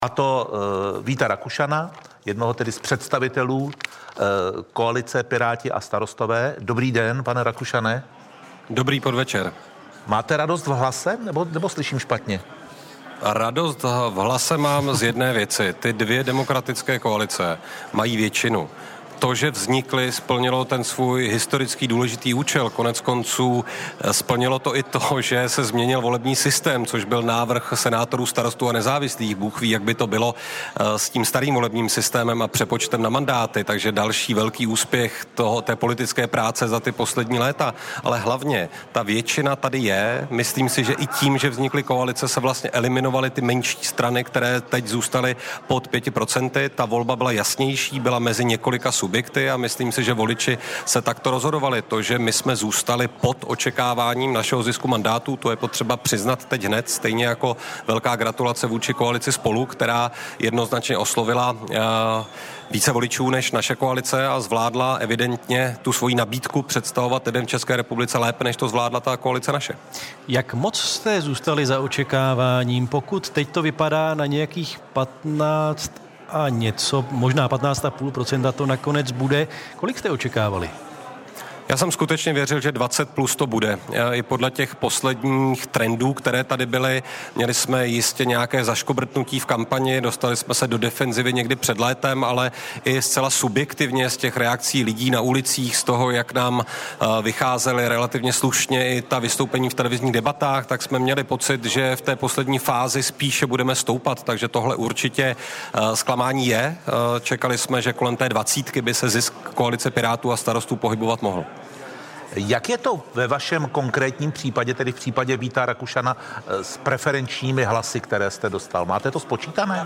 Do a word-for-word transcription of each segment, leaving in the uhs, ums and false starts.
A to uh, Víta Rakušana, jednoho tedy z představitelů uh, koalice Piráti a Starostové. Dobrý den, pane Rakušane. Dobrý podvečer. Máte radost v hlase, nebo, nebo slyším špatně? Radost v hlase mám z jedné věci. Ty dvě demokratické koalice mají většinu. To, že vznikly, splnilo ten svůj historický důležitý účel. Konec konců splnilo to i to, že se změnil volební systém, což byl návrh senátorů, starostů a nezávislých. Bůh ví, jak by to bylo s tím starým volebním systémem a přepočtem na mandáty. Takže další velký úspěch toho, té politické práce za ty poslední léta. Ale hlavně ta většina tady je. Myslím si, že i tím, že vznikly koalice, se vlastně eliminovaly ty menší strany, které teď zůstaly pod pěti procenty. Ta volba byla jasnější, byla mezi několika subjekty. A myslím si, že voliči se takto rozhodovali. To, že my jsme zůstali pod očekáváním našeho zisku mandátů, to je potřeba přiznat teď hned, stejně jako velká gratulace vůči koalici Spolu, která jednoznačně oslovila uh, více voličů než naše koalice a zvládla evidentně tu svoji nabídku představovat lidem v České republice lépe, než to zvládla ta koalice naše. Jak moc jste zůstali za očekáváním, pokud teď to vypadá na nějakých patnáct a něco, možná patnáct celá pět procenta to nakonec bude. Kolik jste očekávali? Já jsem skutečně věřil, že dvacet plus to bude. I podle těch posledních trendů, které tady byly, měli jsme jistě nějaké zaškobrtnutí v kampani, dostali jsme se do defenzivy někdy před létem, ale i zcela subjektivně z těch reakcí lidí na ulicích, z toho, jak nám vycházely relativně slušně i ta vystoupení v televizních debatách, tak jsme měli pocit, že v té poslední fázi spíše budeme stoupat, takže tohle určitě zklamání je. Čekali jsme, že kolem té dvacítky by se zisk koalice Pirátů a Starostů pohybovat mohl. Jak je to ve vašem konkrétním případě, tedy v případě Víta Rakušana, s preferenčními hlasy, které jste dostal? Máte to spočítané?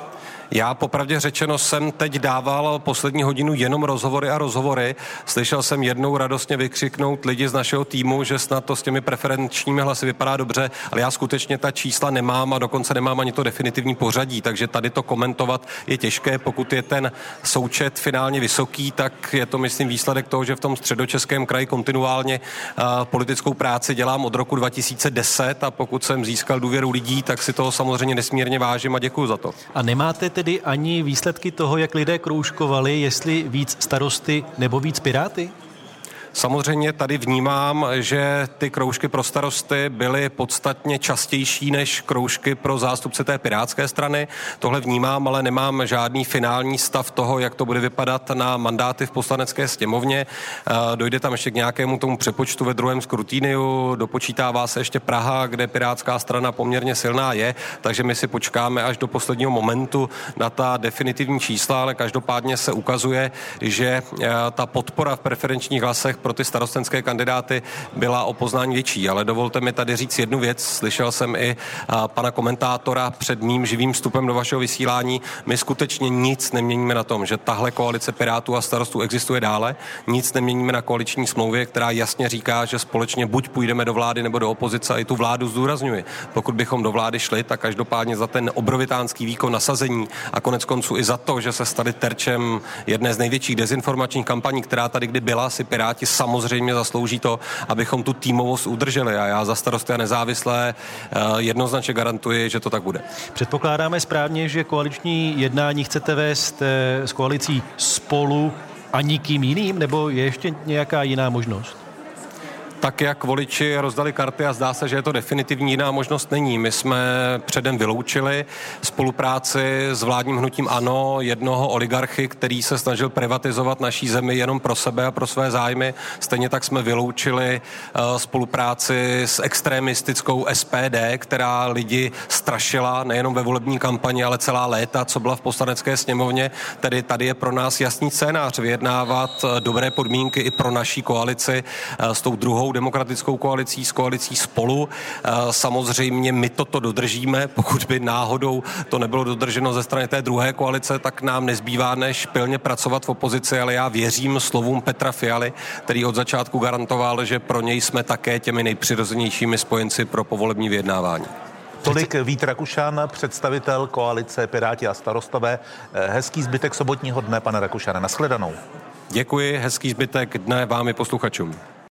Já popravdě řečeno jsem teď dával poslední hodinu jenom rozhovory a rozhovory. Slyšel jsem jednou radostně vykřiknout lidi z našeho týmu, že snad to s těmi preferenčními hlasy vypadá dobře, ale já skutečně ta čísla nemám a dokonce nemám ani to definitivní pořadí, takže tady to komentovat je těžké. Pokud je ten součet finálně vysoký, tak je to, myslím, výsledek toho, že v tom Středočeském kraji kontinuálně uh, politickou práci dělám od roku dva tisíce deset a pokud jsem získal důvěru lidí, tak si toho samozřejmě nesmírně vážím a děkuju za to. A nemáte tedy ani výsledky toho, jak lidé kroužkovali, jestli víc Starosty nebo víc Piráty? Samozřejmě tady vnímám, že ty kroužky pro Starosty byly podstatně častější než kroužky pro zástupce té pirátské strany. Tohle vnímám, ale nemám žádný finální stav toho, jak to bude vypadat na mandáty v Poslanecké sněmovně. Dojde tam ještě k nějakému tomu přepočtu ve druhém skrutíniu, dopočítává se ještě Praha, kde pirátská strana poměrně silná je, takže my si počkáme až do posledního momentu na ta definitivní čísla, ale každopádně se ukazuje, že ta podpora v preferenčních hlasech pro ty starostenské kandidáty byla o poznání větší, ale dovolte mi tady říct jednu věc. Slyšel jsem i pana komentátora před mým živým vstupem do vašeho vysílání. My skutečně nic neměníme na tom, že tahle koalice Pirátů a Starostů existuje dále. Nic neměníme na koaliční smlouvě, která jasně říká, že společně buď půjdeme do vlády nebo do opozice, a i tu vládu zdůrazňuji. Pokud bychom do vlády šli, tak každopádně za ten obrovitánský výkon nasazení a konec konců i za to, že se stali terčem jedné z největších dezinformačních kampaní, která tady kdy byla, si Piráti samozřejmě zaslouží to, abychom tu týmovost udrželi a já za Starosty a nezávislé jednoznačně garantuji, že to tak bude. Předpokládáme správně, že koaliční jednání chcete vést s koalicí Spolu a nikým jiným, nebo je ještě nějaká jiná možnost? Tak jak voliči rozdali karty a zdá se, že je to definitivní, jiná možnost není. My jsme předem vyloučili spolupráci s vládním hnutím ANO, jednoho oligarchy, který se snažil privatizovat naší zemi jenom pro sebe a pro své zájmy. Stejně tak jsme vyloučili uh, spolupráci s extremistickou S P D, která lidi strašila nejenom ve volební kampani, ale celá léta, co byla v Poslanecké sněmovně. Tedy tady je pro nás jasný scénář vyjednávat dobré podmínky i pro naší koalici uh, s tou druhou demokratickou koalicí, s koalicí Spolu. Samozřejmě my toto dodržíme, pokud by náhodou to nebylo dodrženo ze strany té druhé koalice, tak nám nezbývá než pilně pracovat v opozici, ale já věřím slovům Petra Fialy, který od začátku garantoval, že pro něj jsme také těmi nejpřirozenějšími spojenci pro povolební vyjednávání. Tolik Vít Rakušan, představitel koalice Piráti a Starostové. Hezký zbytek sobotního dne, pane Rakušane. Nashledanou. Děkuji, hezký zbytek dne vám i posluchačům.